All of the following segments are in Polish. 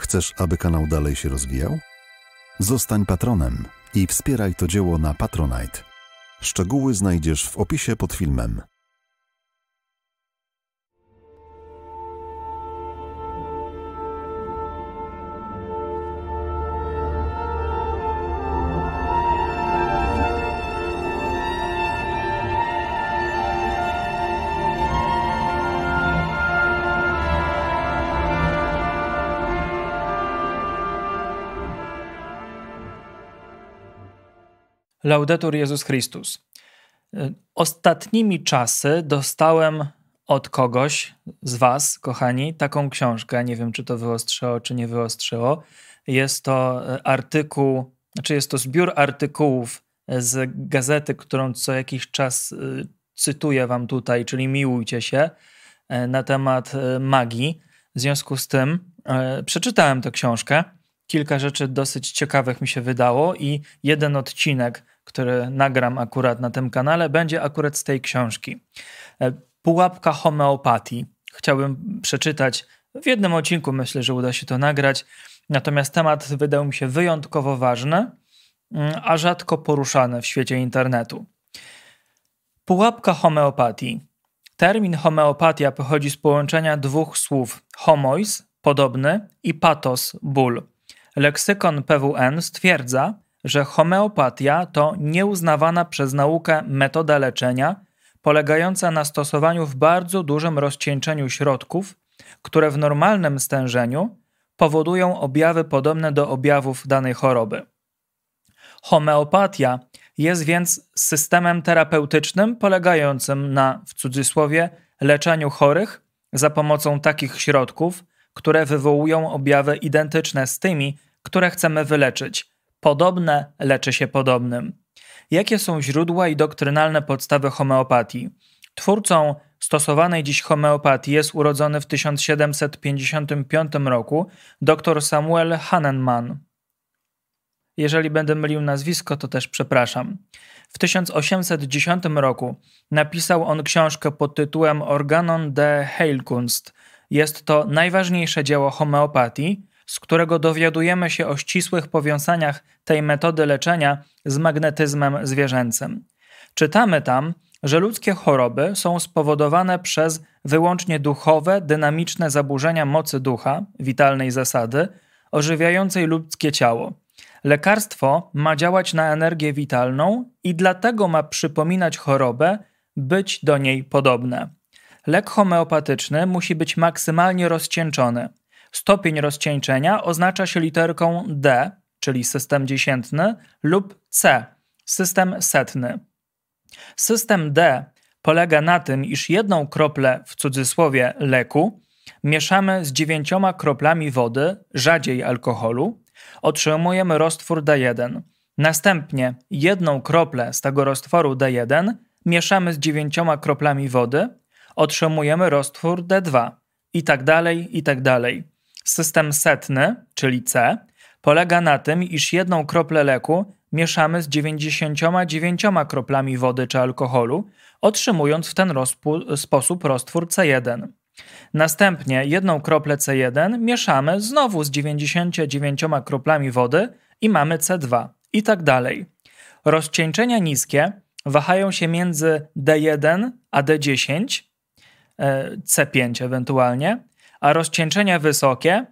Chcesz, aby kanał dalej się rozwijał? Zostań patronem i wspieraj to dzieło na Patronite. Szczegóły znajdziesz w opisie pod filmem. Laudetur Jezus Chrystus. Ostatnimi czasy dostałem od kogoś z was, kochani, taką książkę. Nie wiem, czy to wyostrzyło, czy nie wyostrzyło. Jest to jest to zbiór artykułów z gazety, którą co jakiś czas cytuję wam tutaj, czyli Miłujcie się, na temat magii. W związku z tym przeczytałem tę książkę. Kilka rzeczy dosyć ciekawych mi się wydało i jeden odcinek, który nagram akurat na tym kanale, będzie akurat z tej książki. Pułapka homeopatii. Chciałbym przeczytać w jednym odcinku, myślę, że uda się to nagrać. Natomiast temat wydał mi się wyjątkowo ważny, a rzadko poruszany w świecie internetu. Pułapka homeopatii. Termin homeopatia pochodzi z połączenia dwóch słów homois, podobny, i pathos, ból. Leksykon PWN stwierdza, że homeopatia to nieuznawana przez naukę metoda leczenia polegająca na stosowaniu w bardzo dużym rozcieńczeniu środków, które w normalnym stężeniu powodują objawy podobne do objawów danej choroby. Homeopatia jest więc systemem terapeutycznym polegającym na, w cudzysłowie, leczeniu chorych za pomocą takich środków, które wywołują objawy identyczne z tymi, które chcemy wyleczyć. Podobne leczy się podobnym. Jakie są źródła i doktrynalne podstawy homeopatii? Twórcą stosowanej dziś homeopatii jest urodzony w 1755 roku dr Samuel Hahnemann. Jeżeli będę mylił nazwisko, to też przepraszam. W 1810 roku napisał on książkę pod tytułem Organon der Heilkunst. Jest to najważniejsze dzieło homeopatii, z którego dowiadujemy się o ścisłych powiązaniach tej metody leczenia z magnetyzmem zwierzęcym. Czytamy tam, że ludzkie choroby są spowodowane przez wyłącznie duchowe, dynamiczne zaburzenia mocy ducha, witalnej zasady, ożywiającej ludzkie ciało. Lekarstwo ma działać na energię witalną i dlatego ma przypominać chorobę, być do niej podobne. Lek homeopatyczny musi być maksymalnie rozcieńczony. Stopień rozcieńczenia oznacza się literką D, czyli system dziesiętny, lub C, system setny. System D polega na tym, iż jedną kroplę, w cudzysłowie leku, mieszamy z 9 kroplami wody, rzadziej alkoholu, otrzymujemy roztwór D1. Następnie jedną kroplę z tego roztworu D1 mieszamy z 9 kroplami wody, otrzymujemy roztwór D2 i tak dalej, i tak dalej. System setny, czyli C, polega na tym, iż jedną kroplę leku mieszamy z 99 kroplami wody czy alkoholu, otrzymując w ten sposób roztwór C1. Następnie jedną kroplę C1 mieszamy znowu z 99 kroplami wody i mamy C2 i tak dalej. Rozcieńczenia niskie wahają się między D1 a D10, C5 ewentualnie, a rozcieńczenia wysokie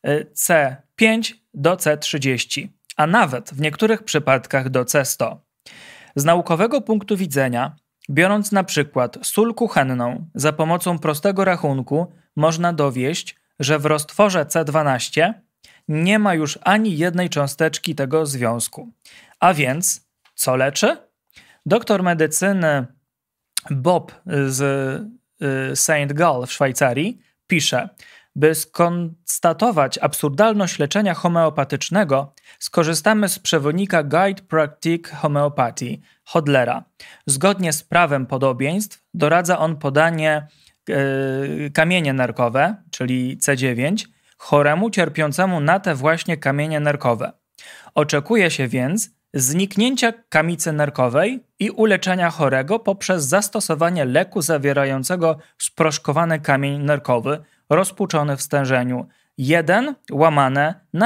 C5 do C30, a nawet w niektórych przypadkach do C100. Z naukowego punktu widzenia, biorąc na przykład sól kuchenną, za pomocą prostego rachunku można dowieść, że w roztworze C12 nie ma już ani jednej cząsteczki tego związku. A więc co leczy? Doktor medycyny Bob z St. Gall w Szwajcarii pisze: by skonstatować absurdalność leczenia homeopatycznego, skorzystamy z przewodnika Guide Practique Homeopathy Hodlera. Zgodnie z prawem podobieństw doradza on podanie kamienie nerkowe, czyli C9, choremu cierpiącemu na te właśnie kamienie nerkowe. Oczekuje się więc zniknięcia kamicy nerkowej i uleczenia chorego poprzez zastosowanie leku zawierającego sproszkowany kamień nerkowy rozpuczony w stężeniu 1 łamane na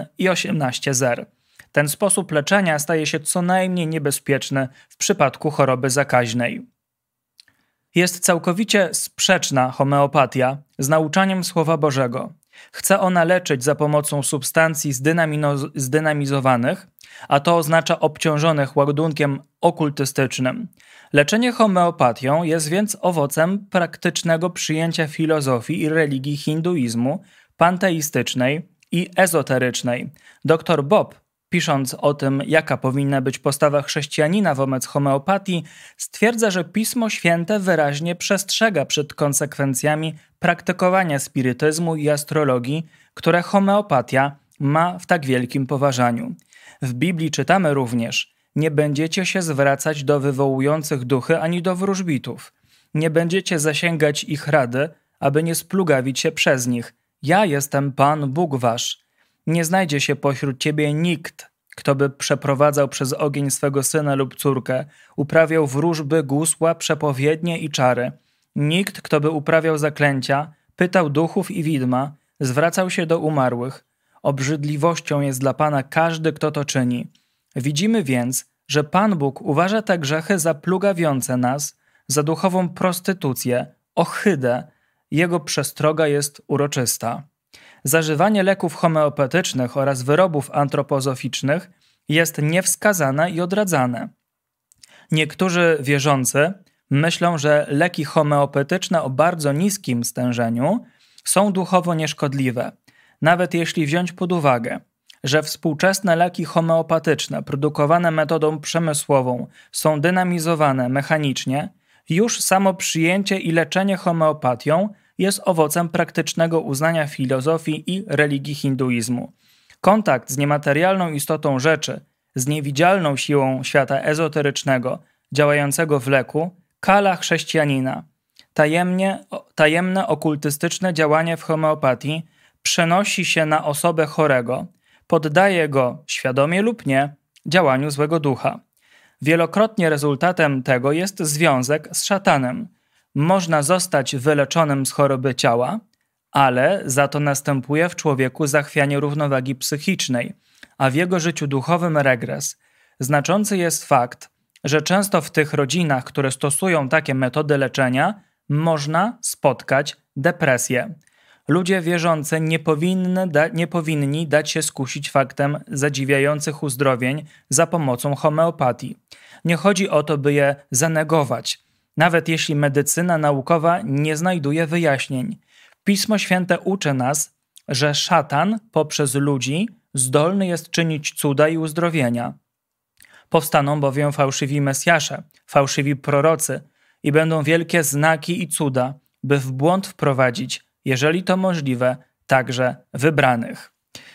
1,18 zer. Ten sposób leczenia staje się co najmniej niebezpieczny w przypadku choroby zakaźnej. Jest całkowicie sprzeczna homeopatia z nauczaniem Słowa Bożego. Chce ona leczyć za pomocą substancji zdynamizowanych, a to oznacza obciążonych ładunkiem okultystycznym. Leczenie homeopatią jest więc owocem praktycznego przyjęcia filozofii i religii hinduizmu, panteistycznej i ezoterycznej. Dr Bob, pisząc o tym, jaka powinna być postawa chrześcijanina wobec homeopatii, stwierdza, że Pismo Święte wyraźnie przestrzega przed konsekwencjami praktykowania spirytyzmu i astrologii, które homeopatia ma w tak wielkim poważaniu. W Biblii czytamy również: nie będziecie się zwracać do wywołujących duchy ani do wróżbitów. Nie będziecie zasięgać ich rady, aby nie splugawić się przez nich. Ja jestem Pan Bóg wasz. Nie znajdzie się pośród ciebie nikt, kto by przeprowadzał przez ogień swego syna lub córkę, uprawiał wróżby, gusła, przepowiednie i czary. Nikt, kto by uprawiał zaklęcia, pytał duchów i widma, zwracał się do umarłych. Obrzydliwością jest dla Pana każdy, kto to czyni. Widzimy więc, że Pan Bóg uważa te grzechy za plugawiące nas, za duchową prostytucję, ohydę. Jego przestroga jest uroczysta. Zażywanie leków homeopatycznych oraz wyrobów antropozoficznych jest niewskazane i odradzane. Niektórzy wierzący myślą, że leki homeopatyczne o bardzo niskim stężeniu są duchowo nieszkodliwe, nawet jeśli wziąć pod uwagę, że współczesne leki homeopatyczne produkowane metodą przemysłową są dynamizowane mechanicznie, już samo przyjęcie i leczenie homeopatią jest owocem praktycznego uznania filozofii i religii hinduizmu. Kontakt z niematerialną istotą rzeczy, z niewidzialną siłą świata ezoterycznego, działającego w leku, kala chrześcijanina. Tajemne okultystyczne działanie w homeopatii przenosi się na osobę chorego, poddaje go, świadomie lub nie, działaniu złego ducha. Wielokrotnie rezultatem tego jest związek z szatanem. Można zostać wyleczonym z choroby ciała, ale za to następuje w człowieku zachwianie równowagi psychicznej, a w jego życiu duchowym regres. Znaczący jest fakt, że często w tych rodzinach, które stosują takie metody leczenia, można spotkać depresję. Ludzie wierzący nie powinni dać się skusić faktem zadziwiających uzdrowień za pomocą homeopatii. Nie chodzi o to, by je zanegować, nawet jeśli medycyna naukowa nie znajduje wyjaśnień. Pismo Święte uczy nas, że szatan poprzez ludzi zdolny jest czynić cuda i uzdrowienia. Powstaną bowiem fałszywi mesjasze, fałszywi prorocy i będą wielkie znaki i cuda, by w błąd wprowadzić, jeżeli to możliwe, także wybranych.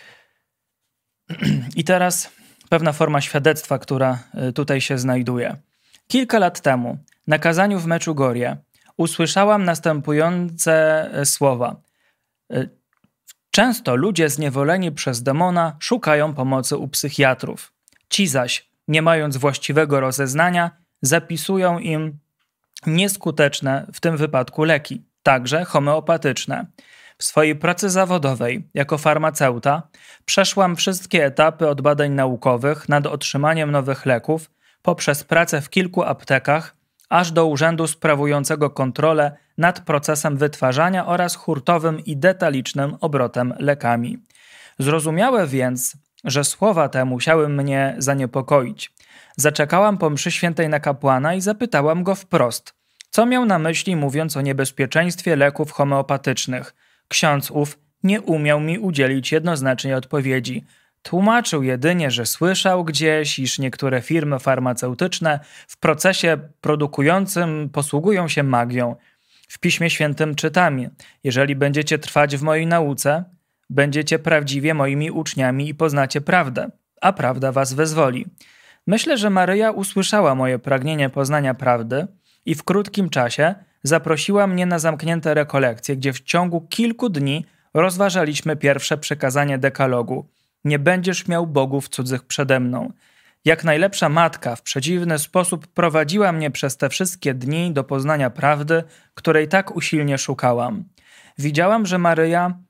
I teraz pewna forma świadectwa, która tutaj się znajduje. Kilka lat temu na kazaniu w Meczugorie usłyszałam następujące słowa. Często ludzie zniewoleni przez demona szukają pomocy u psychiatrów. Ci zaś, nie mając właściwego rozeznania, zapisują im nieskuteczne w tym wypadku leki, także homeopatyczne. W swojej pracy zawodowej jako farmaceuta przeszłam wszystkie etapy od badań naukowych nad otrzymaniem nowych leków poprzez pracę w kilku aptekach, aż do urzędu sprawującego kontrolę nad procesem wytwarzania oraz hurtowym i detalicznym obrotem lekami. Zrozumiałe więc, że słowa te musiały mnie zaniepokoić. Zaczekałam po mszy świętej na kapłana i zapytałam go wprost, co miał na myśli, mówiąc o niebezpieczeństwie leków homeopatycznych. Ksiądz ów nie umiał mi udzielić jednoznacznej odpowiedzi. Tłumaczył jedynie, że słyszał gdzieś, iż niektóre firmy farmaceutyczne w procesie produkującym posługują się magią. W Piśmie Świętym czytamy: jeżeli będziecie trwać w mojej nauce, będziecie prawdziwie moimi uczniami i poznacie prawdę, a prawda was wyzwoli. Myślę, że Maryja usłyszała moje pragnienie poznania prawdy i w krótkim czasie zaprosiła mnie na zamknięte rekolekcje, gdzie w ciągu kilku dni rozważaliśmy pierwsze przykazanie dekalogu. Nie będziesz miał bogów cudzych przede mną. Jak najlepsza matka w przedziwny sposób prowadziła mnie przez te wszystkie dni do poznania prawdy, której tak usilnie szukałam. Widziałam, że Maryja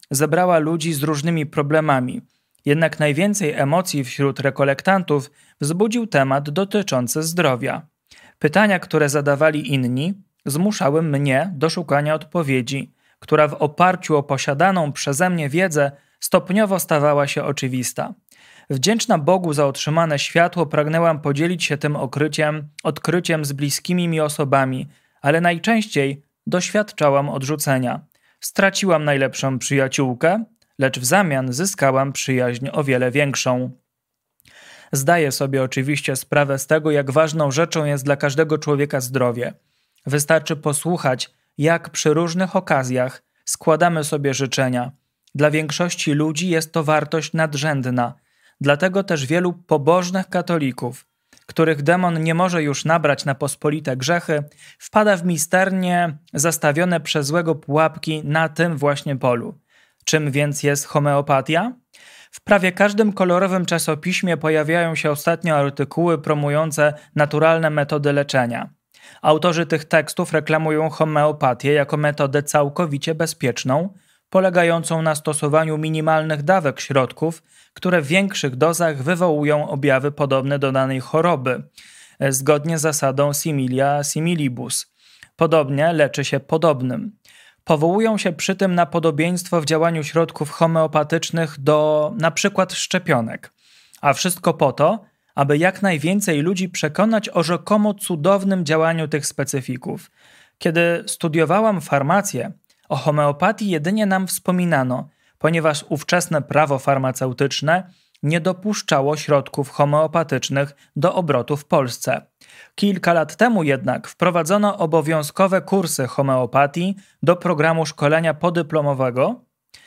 zebrała ludzi z różnymi problemami. Jednak najwięcej emocji wśród rekolektantów wzbudził temat dotyczący zdrowia. Pytania, które zadawali inni, zmuszały mnie do szukania odpowiedzi, która w oparciu o posiadaną przeze mnie wiedzę stopniowo stawała się oczywista. Wdzięczna Bogu za otrzymane światło pragnęłam podzielić się tym odkryciem z bliskimi mi osobami, ale najczęściej doświadczałam odrzucenia. Straciłam najlepszą przyjaciółkę, lecz w zamian zyskałam przyjaźń o wiele większą. Zdaję sobie oczywiście sprawę z tego, jak ważną rzeczą jest dla każdego człowieka zdrowie. Wystarczy posłuchać, jak przy różnych okazjach składamy sobie życzenia. Dla większości ludzi jest to wartość nadrzędna. Dlatego też wielu pobożnych katolików, których demon nie może już nabrać na pospolite grzechy, wpada w misternie zastawione przez złego pułapki na tym właśnie polu. Czym więc jest homeopatia? W prawie każdym kolorowym czasopiśmie pojawiają się ostatnio artykuły promujące naturalne metody leczenia. Autorzy tych tekstów reklamują homeopatię jako metodę całkowicie bezpieczną, polegającą na stosowaniu minimalnych dawek środków, które w większych dozach wywołują objawy podobne do danej choroby, zgodnie z zasadą similia similibus. Podobnie leczy się podobnym. Powołują się przy tym na podobieństwo w działaniu środków homeopatycznych do np. szczepionek. A wszystko po to, aby jak najwięcej ludzi przekonać o rzekomo cudownym działaniu tych specyfików. Kiedy studiowałam farmację, o homeopatii jedynie nam wspominano, ponieważ ówczesne prawo farmaceutyczne nie dopuszczało środków homeopatycznych do obrotu w Polsce. Kilka lat temu jednak wprowadzono obowiązkowe kursy homeopatii do programu szkolenia podyplomowego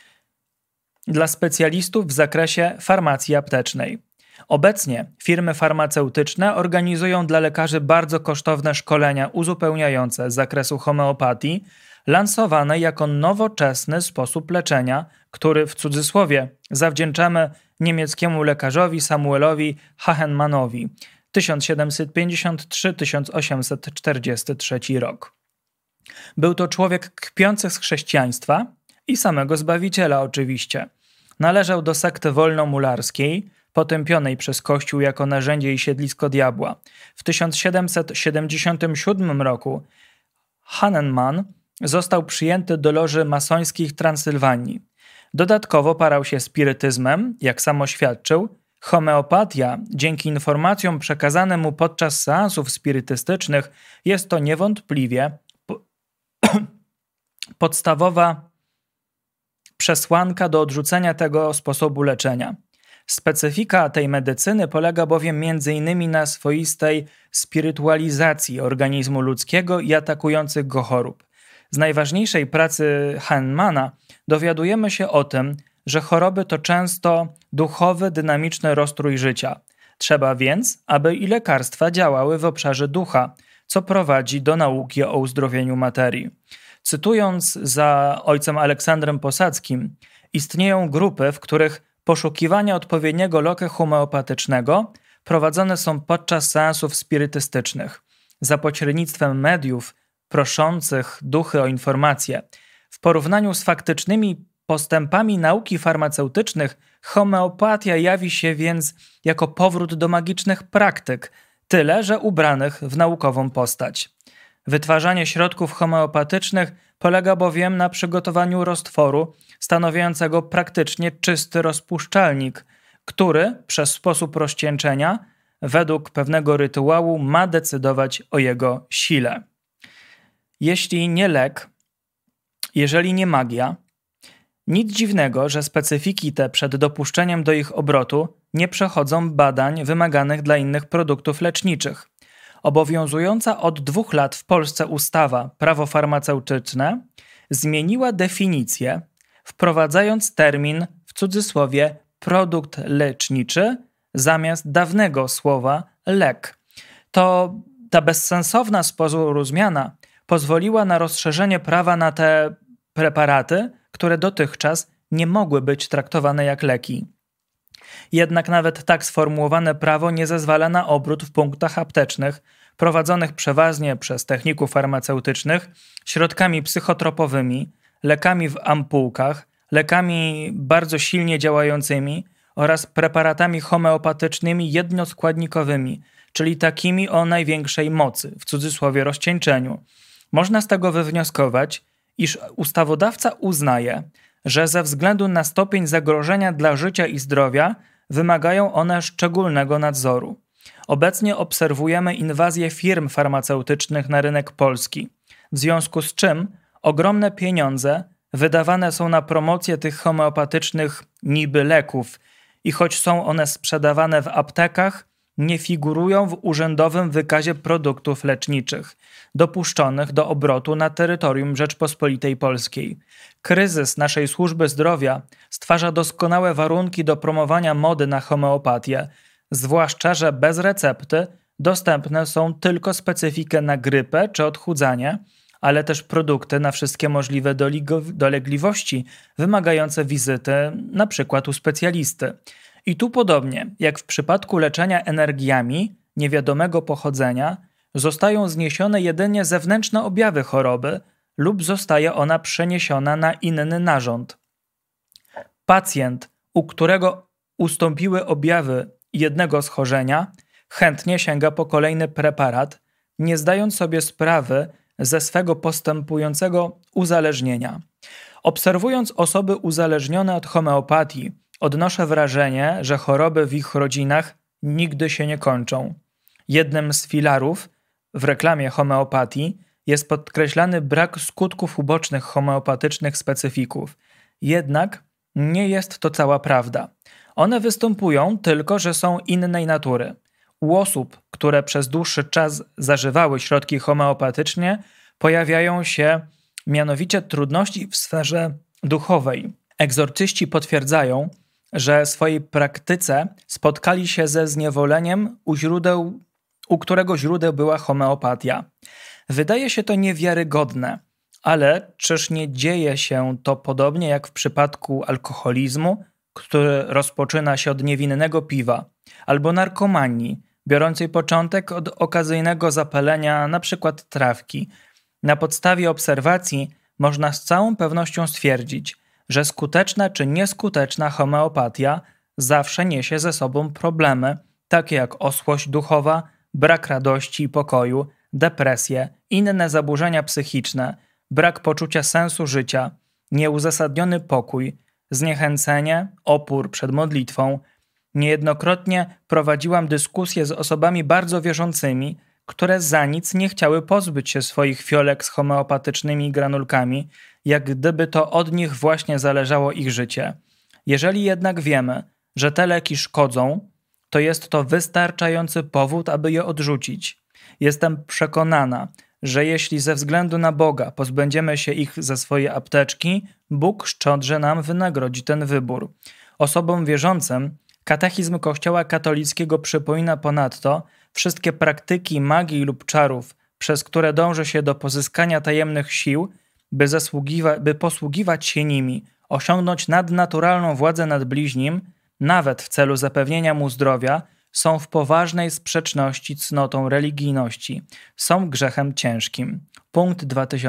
dla specjalistów w zakresie farmacji aptecznej. Obecnie firmy farmaceutyczne organizują dla lekarzy bardzo kosztowne szkolenia uzupełniające z zakresu homeopatii, lansowane jako nowoczesny sposób leczenia, który w cudzysłowie zawdzięczamy niemieckiemu lekarzowi Samuelowi Hahnemannowi 1753-1843 rok. Był to człowiek kpiący z chrześcijaństwa i samego Zbawiciela oczywiście. Należał do sekty wolnomularskiej, potępionej przez Kościół jako narzędzie i siedlisko diabła. W 1777 roku Hahnemann został przyjęty do loży masońskich Transylwanii. Dodatkowo parał się spirytyzmem, jak sam oświadczył. Homeopatia, dzięki informacjom przekazanym mu podczas seansów spirytystycznych, jest to niewątpliwie podstawowa przesłanka do odrzucenia tego sposobu leczenia. Specyfika tej medycyny polega bowiem m.in. na swoistej spirytualizacji organizmu ludzkiego i atakujących go chorób. Z najważniejszej pracy Hahnemana dowiadujemy się o tym, że choroby to często duchowy, dynamiczny rozstrój życia. Trzeba więc, aby i lekarstwa działały w obszarze ducha, co prowadzi do nauki o uzdrowieniu materii. Cytując za ojcem Aleksandrem Posadzkim, istnieją grupy, w których poszukiwania odpowiedniego lokę homeopatycznego prowadzone są podczas seansów spirytystycznych, za pośrednictwem mediów proszących duchy o informacje. W porównaniu z faktycznymi postępami nauki farmaceutycznych, homeopatia jawi się więc jako powrót do magicznych praktyk, tyle że ubranych w naukową postać. Wytwarzanie środków homeopatycznych polega bowiem na przygotowaniu roztworu stanowiącego praktycznie czysty rozpuszczalnik, który przez sposób rozcieńczenia, według pewnego rytuału, ma decydować o jego sile. Jeśli nie lek, jeżeli nie magia, nic dziwnego, że specyfiki te przed dopuszczeniem do ich obrotu nie przechodzą badań wymaganych dla innych produktów leczniczych. Obowiązująca od 2 lat w Polsce ustawa Prawo farmaceutyczne zmieniła definicję, wprowadzając termin w cudzysłowie produkt leczniczy zamiast dawnego słowa lek. Ta bezsensowna z pozoru zmiana pozwoliła na rozszerzenie prawa na te preparaty, które dotychczas nie mogły być traktowane jak leki. Jednak nawet tak sformułowane prawo nie zezwala na obrót w punktach aptecznych prowadzonych przeważnie przez techników farmaceutycznych środkami psychotropowymi, lekami w ampułkach, lekami bardzo silnie działającymi oraz preparatami homeopatycznymi jednoskładnikowymi, czyli takimi o największej mocy, w cudzysłowie rozcieńczeniu. Można z tego wywnioskować, iż ustawodawca uznaje, że ze względu na stopień zagrożenia dla życia i zdrowia wymagają one szczególnego nadzoru. Obecnie obserwujemy inwazję firm farmaceutycznych na rynek polski, w związku z czym ogromne pieniądze wydawane są na promocję tych homeopatycznych niby leków i choć są one sprzedawane w aptekach, nie figurują w urzędowym wykazie produktów leczniczych dopuszczonych do obrotu na terytorium Rzeczpospolitej Polskiej. Kryzys naszej służby zdrowia stwarza doskonałe warunki do promowania mody na homeopatię, zwłaszcza że bez recepty dostępne są tylko specyfiki na grypę czy odchudzanie, ale też produkty na wszystkie możliwe dolegliwości wymagające wizyty np. u specjalisty. I tu podobnie jak w przypadku leczenia energiami niewiadomego pochodzenia, zostają zniesione jedynie zewnętrzne objawy choroby lub zostaje ona przeniesiona na inny narząd. Pacjent, u którego ustąpiły objawy jednego schorzenia, chętnie sięga po kolejny preparat, nie zdając sobie sprawy ze swego postępującego uzależnienia. Obserwując osoby uzależnione od homeopatii, odnoszę wrażenie, że choroby w ich rodzinach nigdy się nie kończą. Jednym z filarów w reklamie homeopatii jest podkreślany brak skutków ubocznych homeopatycznych specyfików. Jednak nie jest to cała prawda. One występują, tylko że są innej natury. U osób, które przez dłuższy czas zażywały środki homeopatyczne, pojawiają się mianowicie trudności w sferze duchowej. Egzorcyści potwierdzają, że w swojej praktyce spotkali się ze zniewoleniem, u którego źródeł była homeopatia. Wydaje się to niewiarygodne, ale czyż nie dzieje się to podobnie jak w przypadku alkoholizmu, który rozpoczyna się od niewinnego piwa, albo narkomanii, biorącej początek od okazyjnego zapalenia np. trawki. Na podstawie obserwacji można z całą pewnością stwierdzić, że skuteczna czy nieskuteczna homeopatia zawsze niesie ze sobą problemy, takie jak osłość duchowa, brak radości i pokoju, depresje, inne zaburzenia psychiczne, brak poczucia sensu życia, nieuzasadniony pokój, zniechęcenie, opór przed modlitwą. Niejednokrotnie prowadziłam dyskusje z osobami bardzo wierzącymi, które za nic nie chciały pozbyć się swoich fiolek z homeopatycznymi granulkami, jak gdyby to od nich właśnie zależało ich życie. Jeżeli jednak wiemy, że te leki szkodzą, to jest to wystarczający powód, aby je odrzucić. Jestem przekonana, że jeśli ze względu na Boga pozbędziemy się ich ze swojej apteczki, Bóg szczodrze nam wynagrodzi ten wybór. Osobom wierzącym katechizm Kościoła katolickiego przypomina ponadto wszystkie praktyki magii lub czarów, przez które dąży się do pozyskania tajemnych sił, by posługiwać się nimi, osiągnąć nadnaturalną władzę nad bliźnim, nawet w celu zapewnienia mu zdrowia, są w poważnej sprzeczności z cnotą religijności. Są grzechem ciężkim. Punkt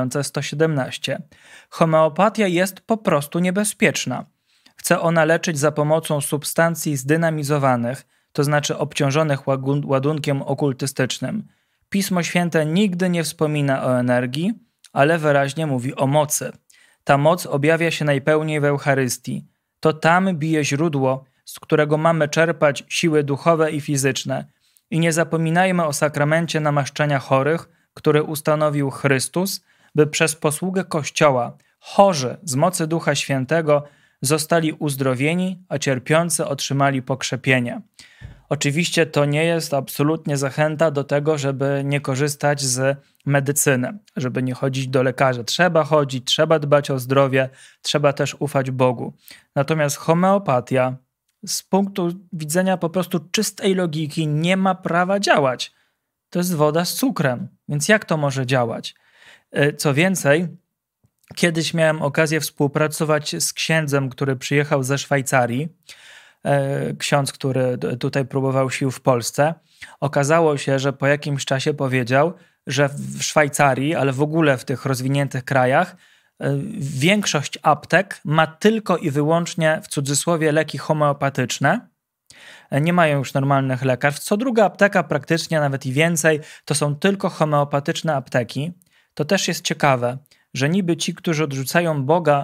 2117. Homeopatia jest po prostu niebezpieczna. Chce ona leczyć za pomocą substancji zdynamizowanych, to znaczy obciążonych ładunkiem okultystycznym. Pismo Święte nigdy nie wspomina o energii, ale wyraźnie mówi o mocy. Ta moc objawia się najpełniej w Eucharystii. To tam bije źródło, z którego mamy czerpać siły duchowe i fizyczne. I nie zapominajmy o sakramencie namaszczenia chorych, który ustanowił Chrystus, by przez posługę Kościoła chorzy z mocy Ducha Świętego zostali uzdrowieni, a cierpiący otrzymali pokrzepienie. Oczywiście to nie jest absolutnie zachęta do tego, żeby nie korzystać z medycyny, żeby nie chodzić do lekarza. Trzeba chodzić, trzeba dbać o zdrowie, trzeba też ufać Bogu. Natomiast homeopatia z punktu widzenia po prostu czystej logiki nie ma prawa działać. To jest woda z cukrem, więc jak to może działać? Co więcej, kiedyś miałem okazję współpracować z księdzem, który przyjechał ze Szwajcarii. Ksiądz, który tutaj próbował sił w Polsce. Okazało się, że po jakimś czasie powiedział, że w Szwajcarii, ale w ogóle w tych rozwiniętych krajach większość aptek ma tylko i wyłącznie w cudzysłowie leki homeopatyczne. Nie mają już normalnych lekarstw. Co druga apteka praktycznie, nawet i więcej, to są tylko homeopatyczne apteki. To też jest ciekawe, że niby ci, którzy odrzucają Boga,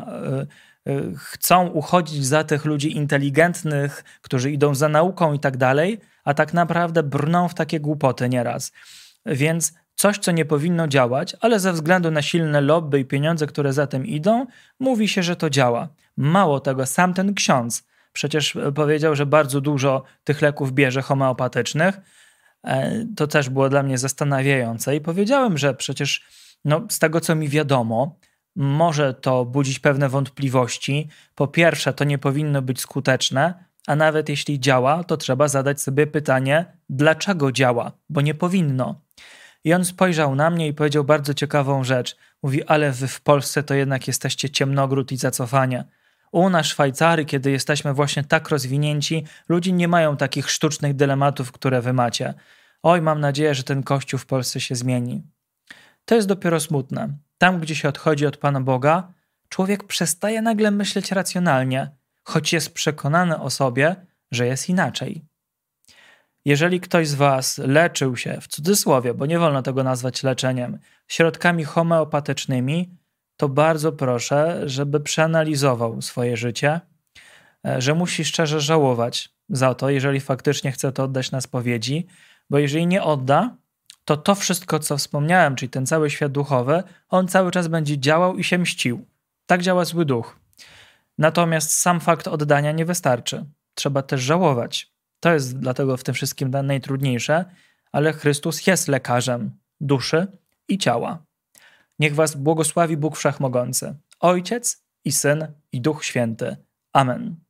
chcą uchodzić za tych ludzi inteligentnych, którzy idą za nauką i tak dalej, a tak naprawdę brną w takie głupoty nieraz. Więc coś, co nie powinno działać, ale ze względu na silne lobby i pieniądze, które za tym idą, mówi się, że to działa. Mało tego, sam ten ksiądz przecież powiedział, że bardzo dużo tych leków bierze homeopatycznych. To też było dla mnie zastanawiające i powiedziałem, że przecież z tego, co mi wiadomo, może to budzić pewne wątpliwości. Po pierwsze, to nie powinno być skuteczne, a nawet jeśli działa, to trzeba zadać sobie pytanie, dlaczego działa, bo nie powinno. I on spojrzał na mnie i powiedział bardzo ciekawą rzecz. Mówi, ale wy w Polsce to jednak jesteście ciemnogród i zacofanie. U nas Szwajcary, kiedy jesteśmy właśnie tak rozwinięci, ludzie nie mają takich sztucznych dylematów, które wy macie. Oj, mam nadzieję, że ten Kościół w Polsce się zmieni. To jest dopiero smutne. Tam, gdzie się odchodzi od Pana Boga, człowiek przestaje nagle myśleć racjonalnie, choć jest przekonany o sobie, że jest inaczej. Jeżeli ktoś z was leczył się, w cudzysłowie, bo nie wolno tego nazwać leczeniem, środkami homeopatycznymi, to bardzo proszę, żeby przeanalizował swoje życie, że musi szczerze żałować za to, jeżeli faktycznie chce to oddać na spowiedzi, bo jeżeli nie odda, to wszystko, co wspomniałem, czyli ten cały świat duchowy, on cały czas będzie działał i się mścił. Tak działa zły duch. Natomiast sam fakt oddania nie wystarczy. Trzeba też żałować. To jest dlatego w tym wszystkim najtrudniejsze, ale Chrystus jest lekarzem duszy i ciała. Niech was błogosławi Bóg Wszechmogący, Ojciec i Syn i Duch Święty. Amen.